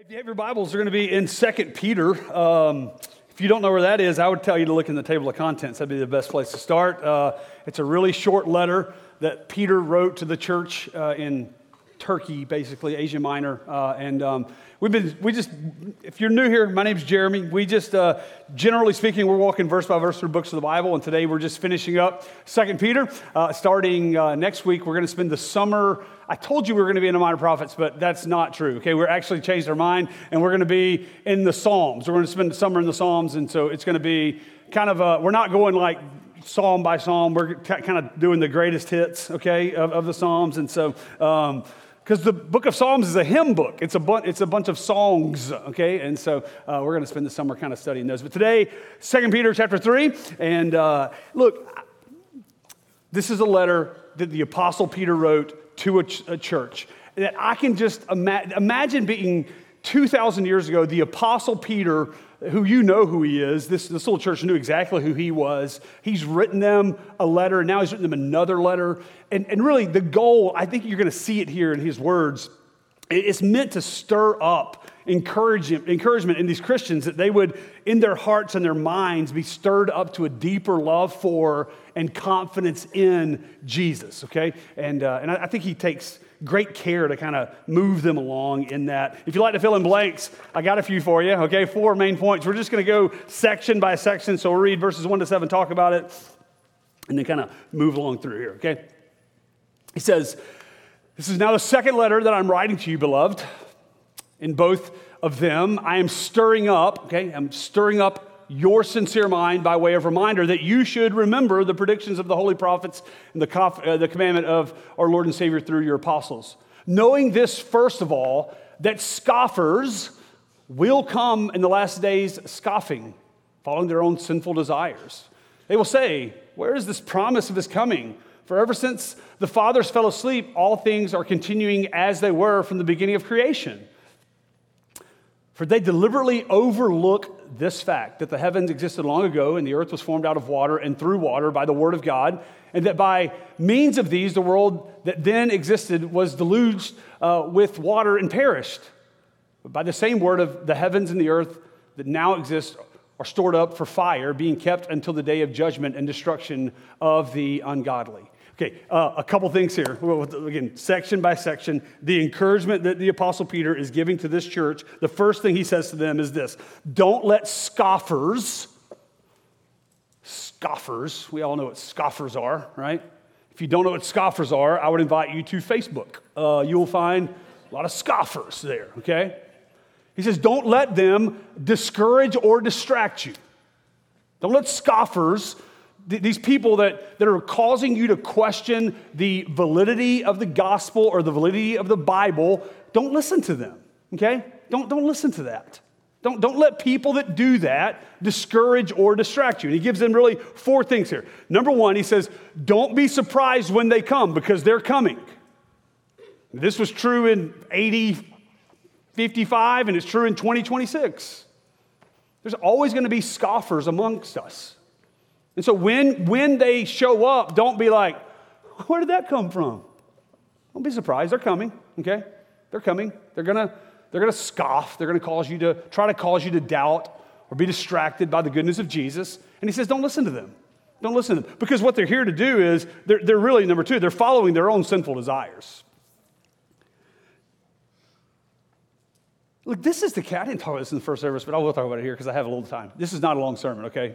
If you have your Bibles, they're going to be in 2 Peter. If you don't know where that is, I would tell you to look in the table of contents. That'd be the best place to start. It's a really short letter that Peter wrote to the church in Turkey, basically, Asia Minor. If you're new here, my name's Jeremy. We just, generally speaking, we're walking verse by verse through books of the Bible, and today we're just finishing up 2 Peter. Starting next week, we're going to spend the summer. I told you we were going to be in the Minor Prophets, but that's not true, okay? We're actually changed our mind, and we're going to be in the Psalms. We're going to spend the summer in the Psalms, and so it's going to be kind of we're not going like psalm by psalm. We're kind of doing the greatest hits, okay, of the Psalms, and so... because the book of Psalms is a hymn book. It's a bunch of songs, okay? And so we're going to spend the summer kind of studying those. But today, 2 Peter chapter 3. And look, this is a letter that the Apostle Peter wrote to a church. That I can just imagine being 2,000 years ago, the Apostle Peter, who you know who he is, this little church knew exactly who he was. He's written them a letter, and now he's written them another letter. And really, the goal, I think you're going to see it here in his words, it's meant to stir up encouragement in these Christians, that they would, in their hearts and their minds, be stirred up to a deeper love for and confidence in Jesus, okay? And I think he takes great care to kind of move them along in that. If you like to fill in blanks, I got a few for you, okay? 4 main points. We're just going to go section by section, so we'll read verses 1 to 7, talk about it, and then kind of move along through here, okay? He says, "This is now the second letter that I'm writing to you, beloved. In both of them, I am stirring up, okay? I'm stirring up your sincere mind by way of reminder that you should remember the predictions of the holy prophets and the commandment of our Lord and Savior through your apostles. Knowing this, first of all, that scoffers will come in the last days scoffing, following their own sinful desires. They will say, 'Where is this promise of his coming? For ever since the fathers fell asleep, all things are continuing as they were from the beginning of creation.' For they deliberately overlook this fact, that the heavens existed long ago and the earth was formed out of water and through water by the word of God, and that by means of these the world that then existed was deluged with water and perished. But by the same word of the heavens and the earth that now exist are stored up for fire, being kept until the day of judgment and destruction of the ungodly." Okay, a couple things here. Again, section by section, the encouragement that the Apostle Peter is giving to this church, the first thing he says to them is this: don't let scoffers, we all know what scoffers are, right? If you don't know what scoffers are, I would invite you to Facebook. You will find a lot of scoffers there, okay? He says, don't let them discourage or distract you. Don't let scoffers, these people that are causing you to question the validity of the gospel or the validity of the Bible, don't listen to them, okay? Don't listen to that. Don't let people that do that discourage or distract you. And he gives them really 4 things here. Number 1, he says, don't be surprised when they come, because they're coming. This was true in AD 55, and it's true in 2026. There's always going to be scoffers amongst us. And so when they show up, don't be like, where did that come from? Don't be surprised. They're coming, okay? They're coming. They're gonna scoff. They're gonna try to cause you to doubt or be distracted by the goodness of Jesus. And he says, don't listen to them. Don't listen to them. Because what they're here to do is, they're really, number 2, they're following their own sinful desires. Look, this is I didn't talk about this in the first service, but I will talk about it here because I have a little time. This is not a long sermon, okay?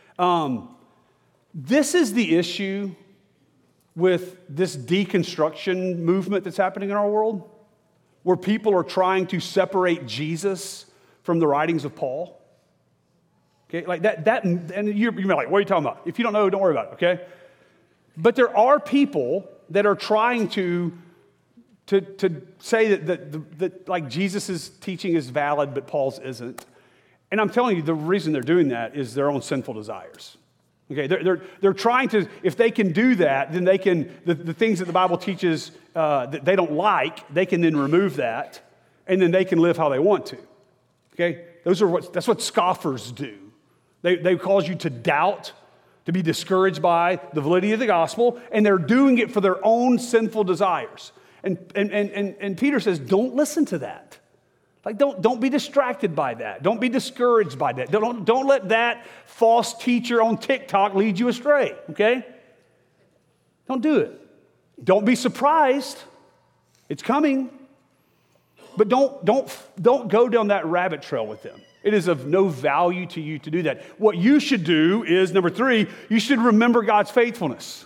This is the issue with this deconstruction movement that's happening in our world, where people are trying to separate Jesus from the writings of Paul. Okay, like that, and you're like, what are you talking about? If you don't know, don't worry about it, okay? But there are people that are trying to say that like Jesus' teaching is valid, but Paul's isn't. And I'm telling you, the reason they're doing that is their own sinful desires. Okay, they're trying to, if they can do that, then they can, the things that the Bible teaches that they don't like, they can then remove that, and then they can live how they want to. Okay, that's what scoffers do. They cause you to doubt, to be discouraged by the validity of the gospel, and they're doing it for their own sinful desires. And Peter says, don't listen to that. Like, don't be distracted by that. Don't be discouraged by that. Don't let that false teacher on TikTok lead you astray, okay? Don't do it. Don't be surprised. It's coming. But don't go down that rabbit trail with them. It is of no value to you to do that. What you should do is, number 3, you should remember God's faithfulness.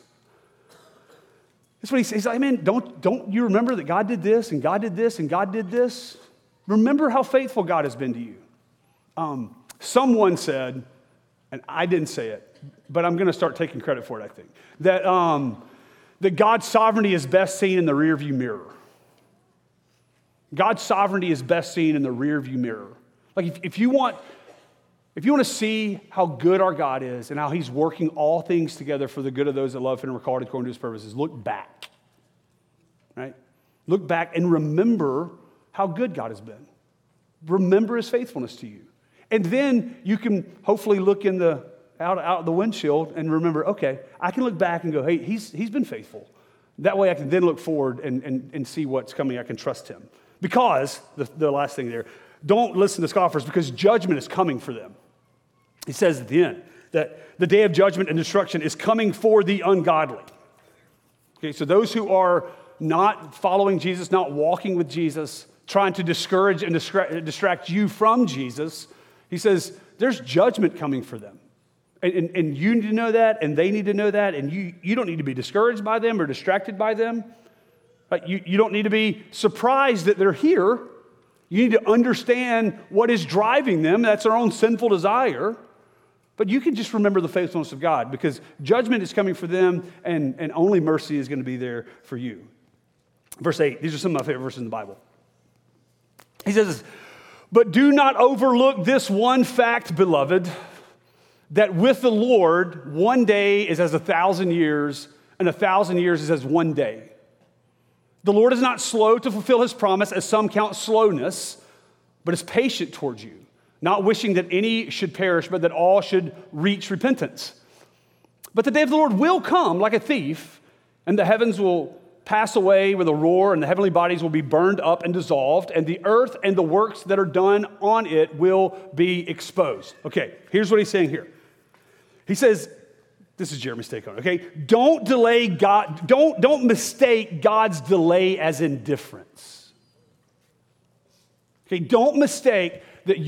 That's what he's like, man, don't you remember that God did this and God did this and God did this? Remember how faithful God has been to you. Someone said, and I didn't say it, but I'm going to start taking credit for it, I think, that God's sovereignty is best seen in the rearview mirror. God's sovereignty is best seen in the rearview mirror. Like if you want to see how good our God is and how he's working all things together for the good of those that love him and are called according to his purposes, look back, right? Look back and remember how good God has been. Remember his faithfulness to you. And then you can hopefully look out the windshield and remember, okay, I can look back and go, hey, he's been faithful. That way I can then look forward and see what's coming. I can trust him. Because, the last thing there, don't listen to scoffers because judgment is coming for them. He says at the end that the day of judgment and destruction is coming for the ungodly. Okay, so those who are not following Jesus, not walking with Jesus, trying to discourage and distract you from Jesus, he says there's judgment coming for them. And you need to know that, and they need to know that, and you don't need to be discouraged by them or distracted by them. But you don't need to be surprised that they're here. You need to understand what is driving them. That's their own sinful desire. But you can just remember the faithfulness of God because judgment is coming for them and only mercy is going to be there for you. Verse 8, these are some of my favorite verses in the Bible. He says, but do not overlook this one fact, beloved, that with the Lord, one day is as 1,000 years, and 1,000 years is as one day. The Lord is not slow to fulfill his promise, as some count slowness, but is patient towards you, not wishing that any should perish, but that all should reach repentance. But the day of the Lord will come like a thief, and the heavens will pass away with a roar, and the heavenly bodies will be burned up and dissolved, and the earth and the works that are done on it will be exposed. Okay, here's what he's saying here. He says, this is Jeremy's take on it, okay? Don't delay God, don't mistake God's delay as indifference. Okay, don't mistake that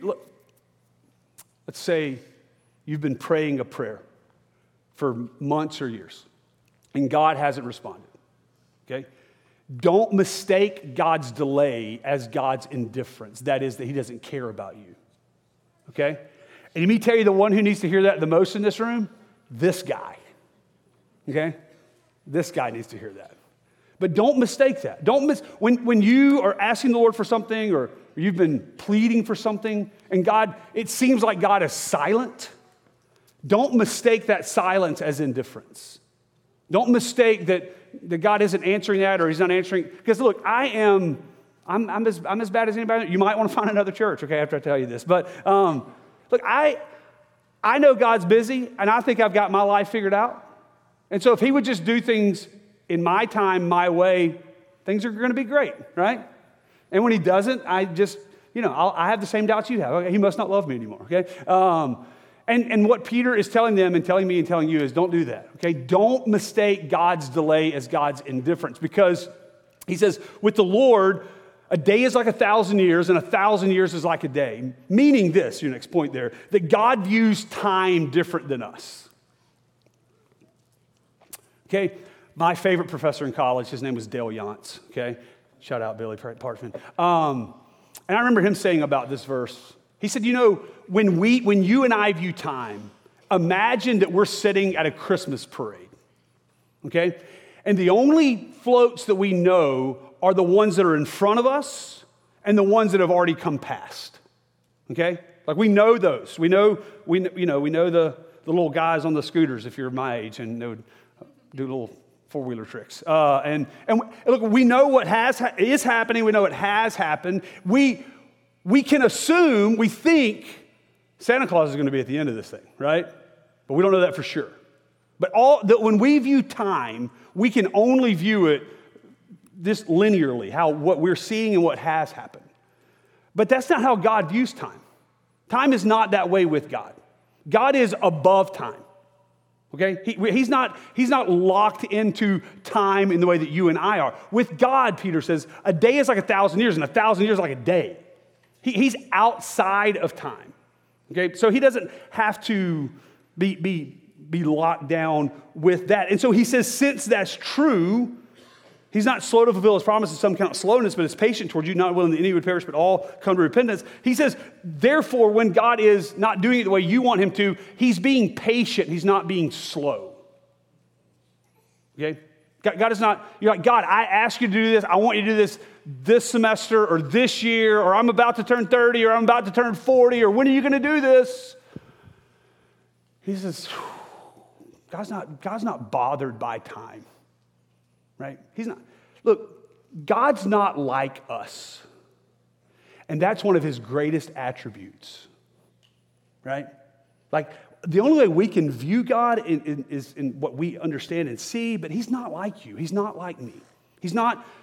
let's say you've been praying a prayer for months or years, and God hasn't responded, okay? Don't mistake God's delay as God's indifference. That is, that he doesn't care about you, okay? And let me tell you the one who needs to hear that the most in this room, this guy, okay? This guy needs to hear that. But don't mistake that. When you are asking the Lord for something or you've been pleading for something and God, it seems like God is silent, don't mistake that silence as indifference. Don't mistake that God isn't answering that or he's not answering. Because look, I'm as bad as anybody. You might want to find another church, okay, after I tell you this. But look, I know God's busy, and I think I've got my life figured out. And so if he would just do things in my time, my way, things are going to be great, right? And when he doesn't, I just, I have the same doubts you have. Okay, he must not love me anymore, okay? And what Peter is telling them and telling me and telling you is don't do that, okay? Don't mistake God's delay as God's indifference because he says, with the Lord, a day is like 1,000 years, and 1,000 years is like a day. Meaning this, your next point there, that God views time different than us. Okay, my favorite professor in college, his name was Dale Yantz, okay? Shout out Billy Parchman. And I remember him saying about this verse, he said, when you and I view time, imagine that we're sitting at a Christmas parade, okay? And the only floats that we know are the ones that are in front of us and the ones that have already come past. Okay? Like we know those. We know the little guys on the scooters if you're my age and they would do little four-wheeler tricks. And look, we know what is happening. We know it has happened. We can assume, we think Santa Claus is going to be at the end of this thing, right? But we don't know that for sure. But when we view time, we can only view it this linearly, what we're seeing and what has happened. But that's not how God views time. Time is not that way with God. God is above time. Okay? He's not locked into time in the way that you and I are. With God, Peter says, a day is like 1,000 years, and 1,000 years is like a day. He's outside of time. Okay? So he doesn't have to be locked down with that. And so he says, since that's true, he's not slow to fulfill his promises, some count slowness, but is patient towards you, not willing that any would perish, but all come to repentance. He says, therefore, when God is not doing it the way you want him to, he's being patient. He's not being slow. Okay? God is not, you're like, God, I ask you to do this. I want you to do this semester or this year, or I'm about to turn 30, or I'm about to turn 40, or when are you going to do this? He says, God's not bothered by time. Right? He's not. Look, God's not like us. And that's one of his greatest attributes. Right? Like, the only way we can view God is in what we understand and see, but he's not like you. He's not like me. He's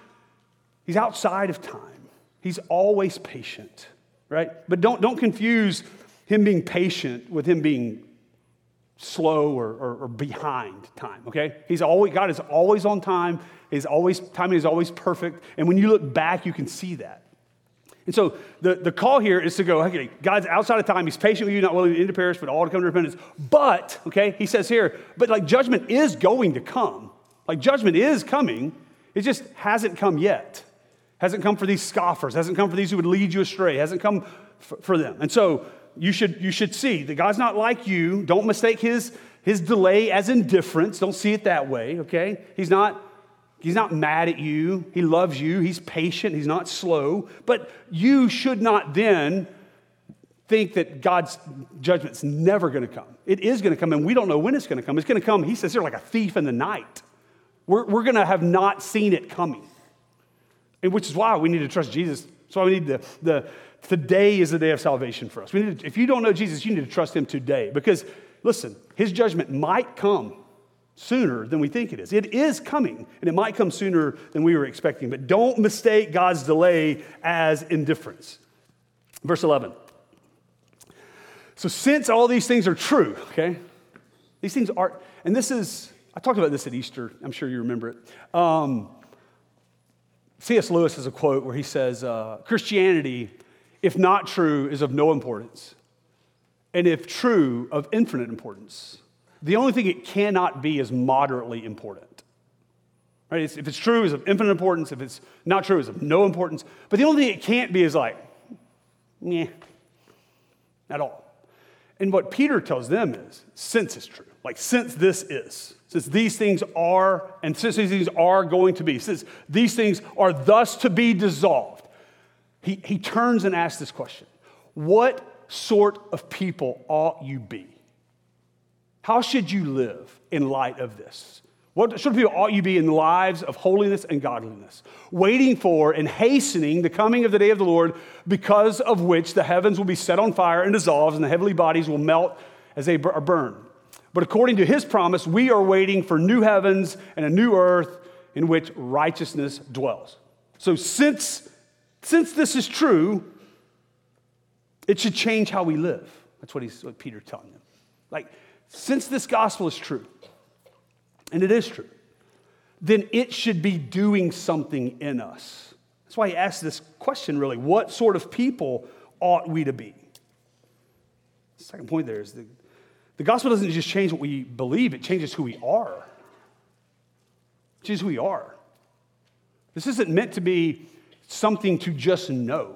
outside of time. He's always patient. Right? But don't confuse him being patient with him being slow or behind time, okay? God is always on time. Timing is always perfect. And when you look back, you can see that. And so the call here is to go, okay, God's outside of time. He's patient with you, not willing to perish, but all to come to repentance. But, okay, he says here, but like judgment is going to come. Like judgment is coming. It just hasn't come yet. Hasn't come for these scoffers. Hasn't come for these who would lead you astray. Hasn't come for them. And so you should see that God's not like you. Don't mistake his delay as indifference. Don't see it that way, okay? He's not mad at you. He loves you. He's patient. He's not slow. But you should not then think that God's judgment's never going to come. It is going to come, and we don't know when it's going to come. It's going to come, he says here, like a thief in the night. We're going to have not seen it coming, and which is why we need to trust Jesus. That's why we need today is the day of salvation for us. If you don't know Jesus, you need to trust him today. Because, listen, his judgment might come sooner than we think it is. It is coming, and it might come sooner than we were expecting. But don't mistake God's delay as indifference. Verse 11. So since all these things are true, okay? These things are, and this is, I talked about this at Easter. I'm sure you remember it. C.S. Lewis has a quote where he says, Christianity, if not true, is of no importance, and if true, of infinite importance. The only thing it cannot be is moderately important. Right? If it's true, it's of infinite importance. If it's not true, it's of no importance. But the only thing it can't be is like, meh, at all. And what Peter tells them is, since it's true, like since this is, since these things are, and since these things are going to be, since these things are thus to be dissolved, he turns and asks this question: what sort of people ought you be? How should you live in light of this? What sort of people ought you be in lives of holiness and godliness, waiting for and hastening the coming of the day of the Lord, because of which the heavens will be set on fire and dissolved, and the heavenly bodies will melt as they are burned. But according to his promise, we are waiting for new heavens and a new earth in which righteousness dwells. So since this is true, it should change how we live. That's what Peter's telling them. Like, since this gospel is true, and it is true, then it should be doing something in us. That's why he asked this question, really. What sort of people ought we to be? The second point there is the gospel doesn't just change what we believe, it changes who we are. It changes who we are. This isn't meant to be something to just know,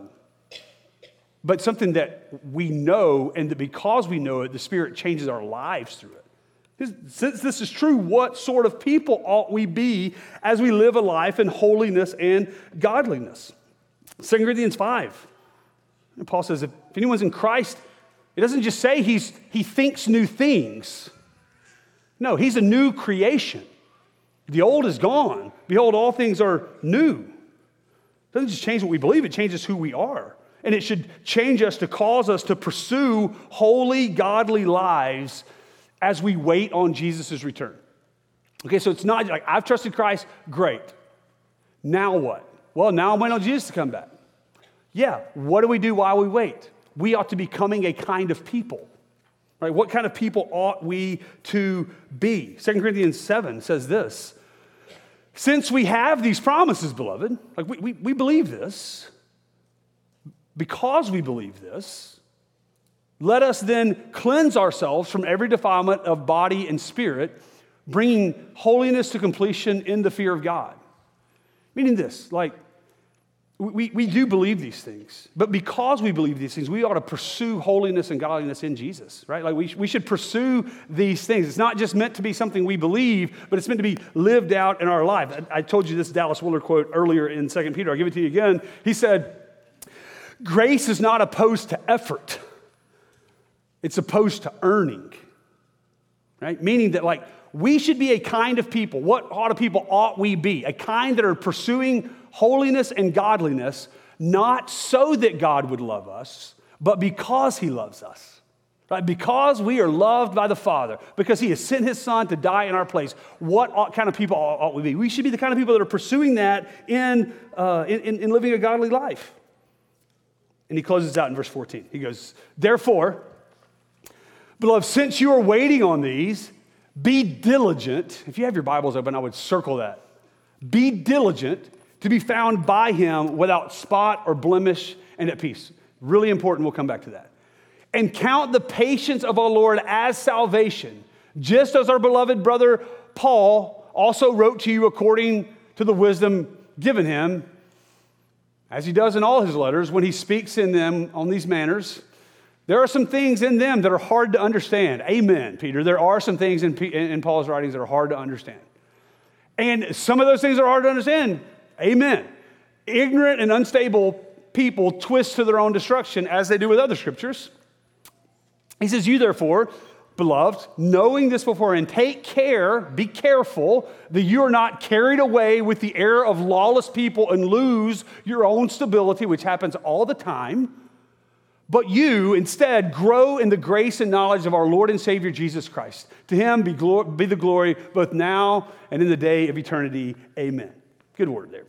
but something that we know, and that because we know it, the Spirit changes our lives through it. Since this is true, what sort of people ought we be as we live a life in holiness and godliness? 2 Corinthians 5. And Paul says, if anyone's in Christ, it doesn't just say he thinks new things. No, he's a new creation. The old is gone. Behold, all things are new. It doesn't just change what we believe, it changes who we are. And it should change us to cause us to pursue holy, godly lives as we wait on Jesus' return. Okay, so it's not like, I've trusted Christ, great. Now what? Well, now I'm waiting on Jesus to come back. Yeah, what do we do while we wait? We ought to be becoming a kind of people. Right? What kind of people ought we to be? 2 Corinthians 7 says this. Since we have these promises, beloved, like we believe this, because we believe this, let us then cleanse ourselves from every defilement of body and spirit, bringing holiness to completion in the fear of God. Meaning this, like, we do believe these things, but because we believe these things, we ought to pursue holiness and godliness in Jesus, right? Like we should pursue these things. It's not just meant to be something we believe, but it's meant to be lived out in our life. I told you this Dallas Willard quote earlier in 2 Peter. I'll give it to you again. He said, grace is not opposed to effort. It's opposed to earning, right? Meaning that like we should be a kind of people. What kind of people ought we be? A kind that are pursuing holiness and godliness, not so that God would love us, but because he loves us. Right? Because we are loved by the Father, because he has sent his Son to die in our place. What kind of people ought we be? We should be the kind of people that are pursuing that in living a godly life. And he closes out in verse 14. He goes, therefore, beloved, since you are waiting on these, be diligent. If you have your Bibles open, I would circle that. Be diligent to be found by him without spot or blemish and at peace. Really important, we'll come back to that. And count the patience of our Lord as salvation, just as our beloved brother Paul also wrote to you according to the wisdom given him, as he does in all his letters when he speaks in them on these manners. There are some things in them that are hard to understand. Amen, Peter. There are some things in Paul's writings that are hard to understand. And some of those things are hard to understand. Amen. Ignorant and unstable people twist to their own destruction as they do with other scriptures. He says, you therefore, beloved, knowing this beforehand, take care, be careful that you are not carried away with the error of lawless people and lose your own stability, which happens all the time. But you instead grow in the grace and knowledge of our Lord and Savior Jesus Christ. To him be the glory both now and in the day of eternity. Amen. Good word there.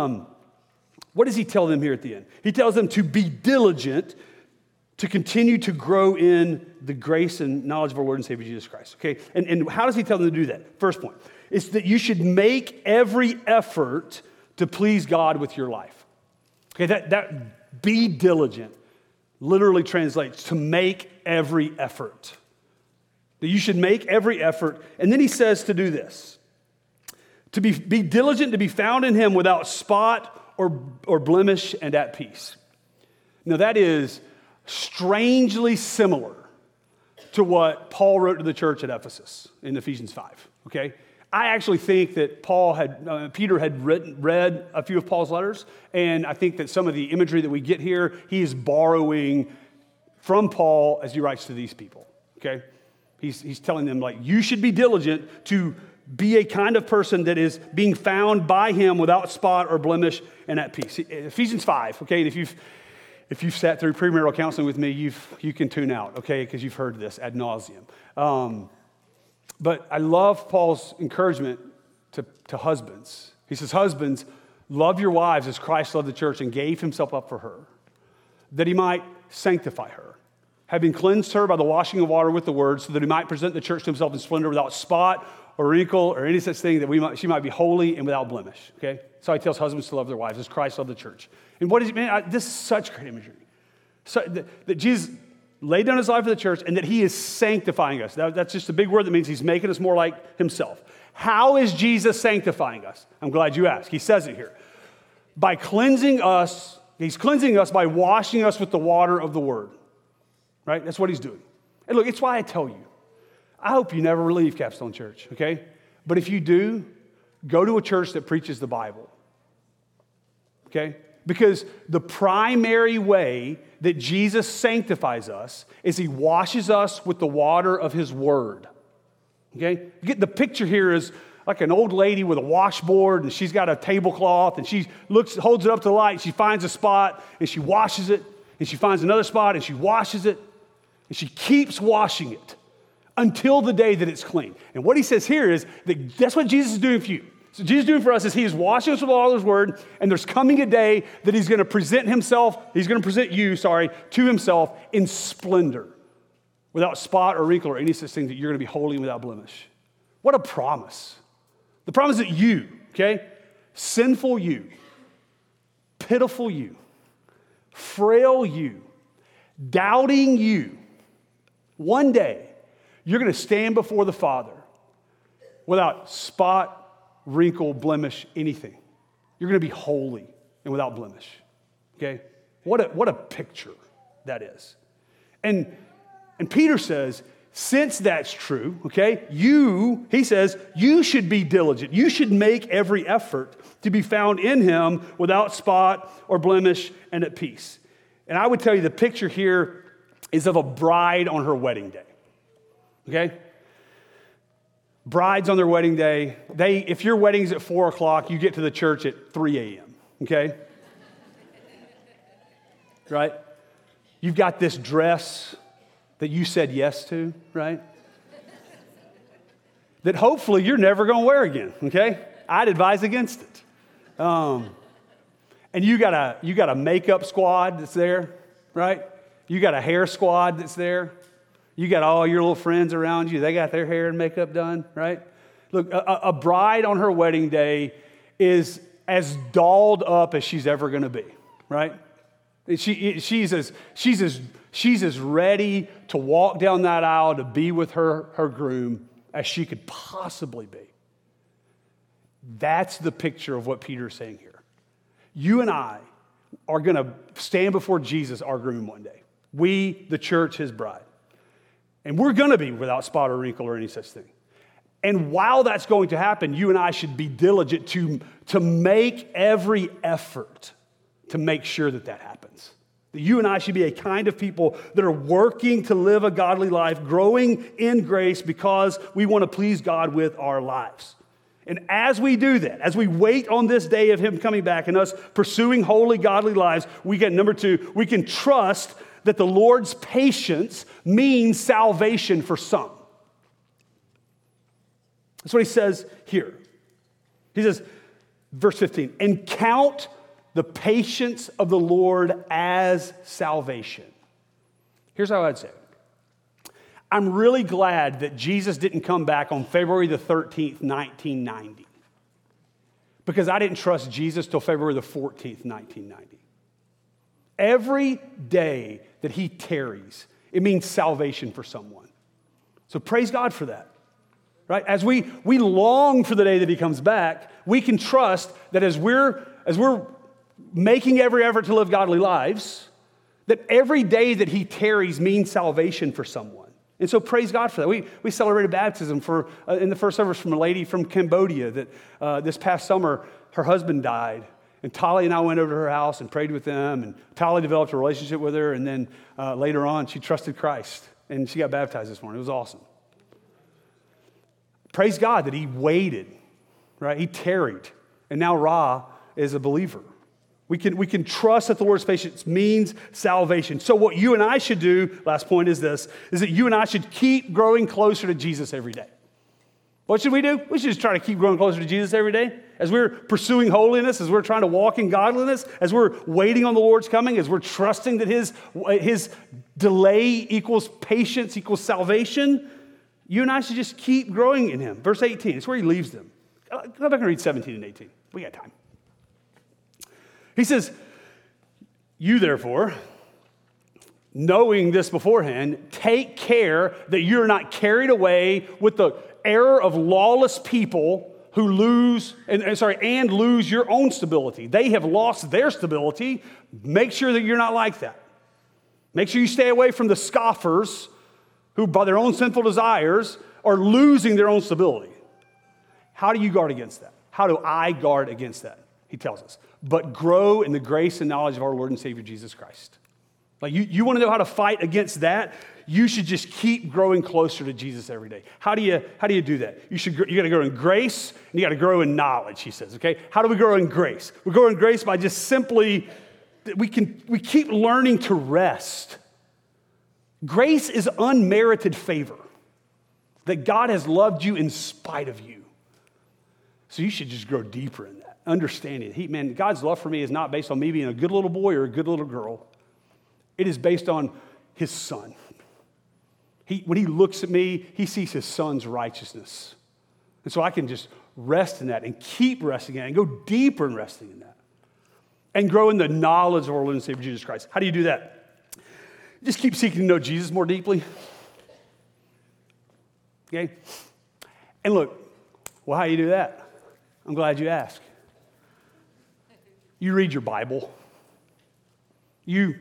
What does he tell them here at the end? He tells them to be diligent to continue to grow in the grace and knowledge of our Lord and Savior Jesus Christ. Okay, and how does he tell them to do that? First point is that you should make every effort to please God with your life. Okay, that be diligent literally translates to make every effort. That you should make every effort. And then he says to do this. To be diligent to be found in him without spot or blemish and at peace. Now that is strangely similar to what Paul wrote to the church at Ephesus in Ephesians 5, okay? I actually think that Peter had read a few of Paul's letters, and I think that some of the imagery that we get here, he is borrowing from Paul as he writes to these people, okay? He's telling them, like, you should be diligent to be a kind of person that is being found by him without spot or blemish and at peace. Ephesians 5, okay? And if you've sat through premarital counseling with me, you can tune out, okay? Because you've heard this ad nauseum. But I love Paul's encouragement to husbands. He says, husbands, love your wives as Christ loved the church and gave himself up for her, that he might sanctify her, having cleansed her by the washing of water with the word, so that he might present the church to himself in splendor without spot or wrinkle or any such thing, that she might be holy and without blemish. Okay? So he tells husbands to love their wives as Christ loved the church. And what is it, man? This is such great imagery. So that Jesus laid down his life for the church and that he is sanctifying us. That's just a big word that means he's making us more like himself. How is Jesus sanctifying us? I'm glad you asked. He says it here. By cleansing us, he's cleansing us by washing us with the water of the word. Right? That's what he's doing. And look, it's why I tell you, I hope you never leave Capstone Church, okay? But if you do, go to a church that preaches the Bible, okay? Because the primary way that Jesus sanctifies us is he washes us with the water of his word, okay? You get the picture here is like an old lady with a washboard, and she's got a tablecloth, and she holds it up to the light, she finds a spot, and she washes it, and she finds another spot, and she washes it, and she keeps washing it until the day that it's clean. And what he says here is that that's what Jesus is doing for you. So Jesus doing for us is he is washing us with all his word, and there's coming a day that he's going to present you, to himself in splendor, without spot or wrinkle or any such thing, that you're going to be holy and without blemish. What a promise. The promise that you, okay, sinful you, pitiful you, frail you, doubting you, one day you're going to stand before the Father without spot, wrinkle, blemish, anything. You're going to be holy and without blemish. Okay? What a picture that is. And Peter says, since that's true, okay, he says, you should be diligent. You should make every effort to be found in him without spot or blemish and at peace. And I would tell you the picture here is of a bride on her wedding day. Okay? Brides on their wedding day, if your wedding's at 4 o'clock, you get to the church at 3 a.m., okay? Right? You've got this dress that you said yes to, right? That hopefully you're never going to wear again, okay? I'd advise against it. And you got a makeup squad that's there, right? You got a hair squad that's there. You got all your little friends around you. They got their hair and makeup done, right? Look, a bride on her wedding day is as dolled up as she's ever going to be, right? She's as ready to walk down that aisle to be with her groom as she could possibly be. That's the picture of what Peter's saying here. You and I are going to stand before Jesus, our groom, one day. We, the church, his bride. And we're going to be without spot or wrinkle or any such thing. And while that's going to happen, you and I should be diligent to make every effort to make sure that happens. That you and I should be a kind of people that are working to live a godly life, growing in grace because we want to please God with our lives. And as we do that, as we wait on this day of him coming back and us pursuing holy, godly lives, we get number 2, we can trust that the Lord's patience means salvation for some. That's what he says here. He says, verse 15, and count the patience of the Lord as salvation. Here's how I'd say it. I'm really glad that Jesus didn't come back on February the 13th, 1990. Because I didn't trust Jesus till February the 14th, 1990. Every day that he tarries, it means salvation for someone. So praise God for that. Right? As we long for the day that he comes back, we can trust that as we're making every effort to live godly lives, that every day that he tarries means salvation for someone. And so praise God for that. We celebrated baptism in the first service from a lady from Cambodia that this past summer, her husband died. And Tali and I went over to her house and prayed with them. And Tali developed a relationship with her. And then later on, she trusted Christ. And she got baptized this morning. It was awesome. Praise God that he waited, right? He tarried. And now Ra is a believer. We can trust that the Lord's patience means salvation. So what you and I should do, last point is this, is that you and I should keep growing closer to Jesus every day. What should we do? We should just try to keep growing closer to Jesus every day. As we're pursuing holiness, as we're trying to walk in godliness, as we're waiting on the Lord's coming, as we're trusting that his delay equals patience equals salvation, you and I should just keep growing in him. Verse 18, it's where he leaves them. Go back and read 17 and 18. We got time. He says, you therefore, knowing this beforehand, take care that you're not carried away with the error of lawless people who lose your own stability. They have lost their stability. Make sure that you're not like that. Make sure you stay away from the scoffers who, by their own sinful desires, are losing their own stability. How do you guard against that? How do I guard against that? He tells us. But grow in the grace and knowledge of our Lord and Savior Jesus Christ. Like you want to know how to fight against that? You should just keep growing closer to Jesus every day. How do you do that? You got to grow in grace and you got to grow in knowledge, he says, okay? How do we grow in grace? We grow in grace by just simply, we keep learning to rest. Grace is unmerited favor. That God has loved you in spite of you. So you should just grow deeper in that, understanding it. Man, God's love for me is not based on me being a good little boy or a good little girl. It is based on his son. When he looks at me, he sees his son's righteousness. And so I can just rest in that and keep resting in it and go deeper in resting in that. And grow in the knowledge of our Lord and Savior Jesus Christ. How do you do that? Just keep seeking to know Jesus more deeply. Okay? And look, well, how do you do that? I'm glad you asked. You read your Bible. You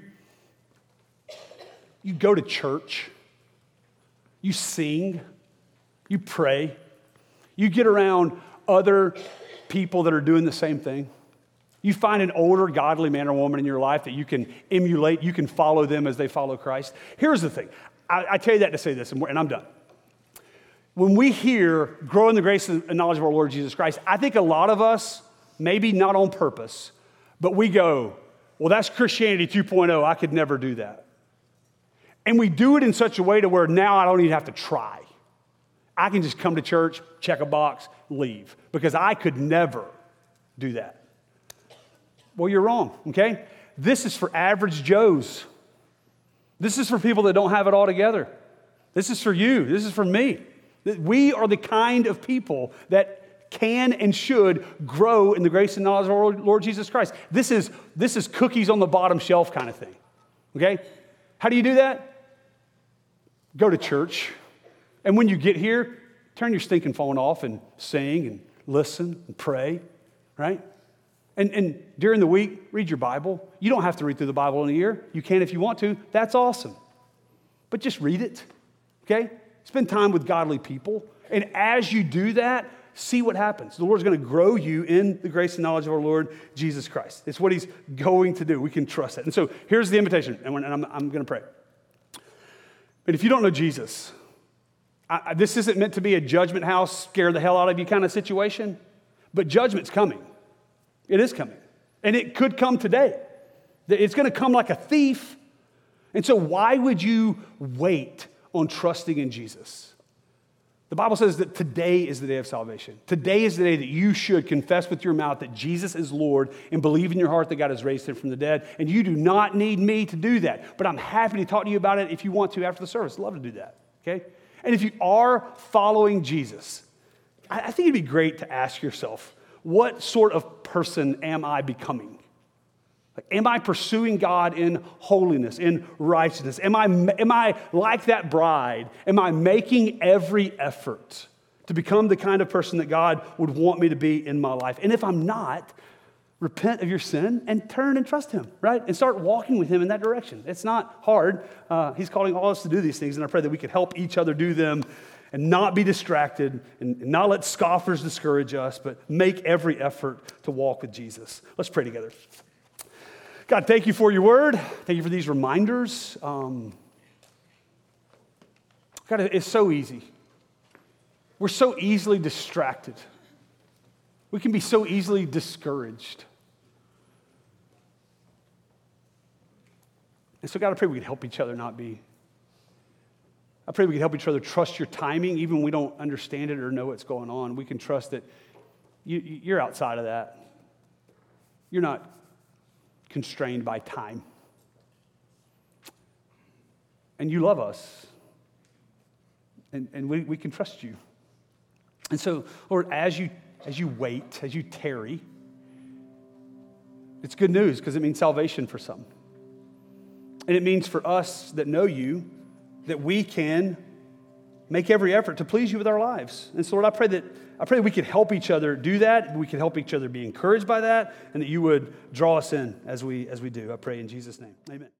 go to church. You sing. You pray. You get around other people that are doing the same thing. You find an older, godly man or woman in your life that you can emulate. You can follow them as they follow Christ. Here's the thing. I tell you that to say this, and I'm done. When we hear grow in the grace and knowledge of our Lord Jesus Christ, I think a lot of us, maybe not on purpose, but we go, well, that's Christianity 2.0. I could never do that. And we do it in such a way to where now I don't even have to try. I can just come to church, check a box, leave, because I could never do that. Well, you're wrong, okay? This is for average Joes. This is for people that don't have it all together. This is for you. This is for me. We are the kind of people that can and should grow in the grace and knowledge of our Lord Jesus Christ. This is cookies on the bottom shelf kind of thing, okay? How do you do that? Go to church. And when you get here, turn your stinking phone off and sing and listen and pray, right? And during the week, read your Bible. You don't have to read through the Bible in a year. You can if you want to. That's awesome. But just read it, okay? Spend time with godly people. And as you do that, see what happens. The Lord's going to grow you in the grace and knowledge of our Lord Jesus Christ. It's what he's going to do. We can trust that. And so here's the invitation, and I'm going to pray. But if you don't know Jesus, this isn't meant to be a judgment house, scare the hell out of you kind of situation, but judgment's coming. It is coming. And it could come today. It's going to come like a thief. And so why would you wait on trusting in Jesus? The Bible says that today is the day of salvation. Today is the day that you should confess with your mouth that Jesus is Lord and believe in your heart that God has raised him from the dead. And you do not need me to do that. But I'm happy to talk to you about it if you want to after the service. I'd love to do that, okay? And if you are following Jesus, I think it'd be great to ask yourself, what sort of person am I becoming? Like, am I pursuing God in holiness, in righteousness? Am I like that bride? Am I making every effort to become the kind of person that God would want me to be in my life? And if I'm not, repent of your sin and turn and trust him, right? And start walking with him in that direction. It's not hard. He's calling all of us to do these things, and I pray that we could help each other do them and not be distracted and not let scoffers discourage us, but make every effort to walk with Jesus. Let's pray together. God, thank you for your word. Thank you for these reminders. God, it's so easy. We're so easily distracted. We can be so easily discouraged. And so, God, I pray we could help each other not be. I pray we could help each other trust your timing, even when we don't understand it or know what's going on. We can trust that you're outside of that. You're not constrained by time. And you love us. And we can trust you. And so, Lord, as you wait, as you tarry, it's good news because it means salvation for some. And it means for us that know you, that we can make every effort to please you with our lives. And so, Lord, I pray that we could help each other do that. We could help each other be encouraged by that, and that you would draw us in as we do. I pray in Jesus' name. Amen.